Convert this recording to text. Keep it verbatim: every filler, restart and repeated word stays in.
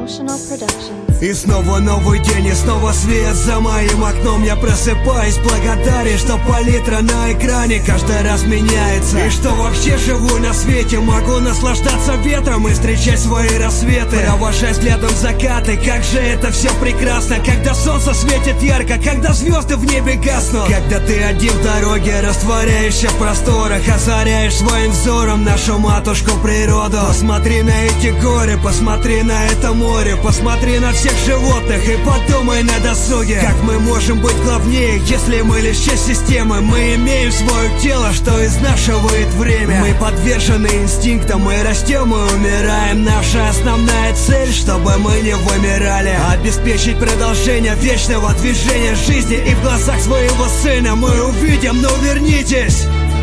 Emotional Productions. И снова новый день, и снова свет за моим окном. Я просыпаюсь благодарен, что палитра на экране каждый раз меняется. И что вообще живу на свете, могу наслаждаться ветром и встречать свои рассветы, провожая взглядом закаты. Как же это все прекрасно, когда солнце светит ярко, когда звезды в небе гаснут, когда ты один в дороге, растворяешься в просторах, озаряешь своим взором нашу матушку природу. Посмотри на эти горы, посмотри на это море, посмотри на всех животных и подумай на досуге. Как мы можем быть главнее, если мы лишь часть системы? Мы имеем свое тело, что изнашивает время. Мы подвержены инстинктам, мы растем и умираем. Наша основная цель, чтобы мы не вымирали, обеспечить продолжение вечного движения жизни. И в глазах своего сына мы увидим, ну вернитесь.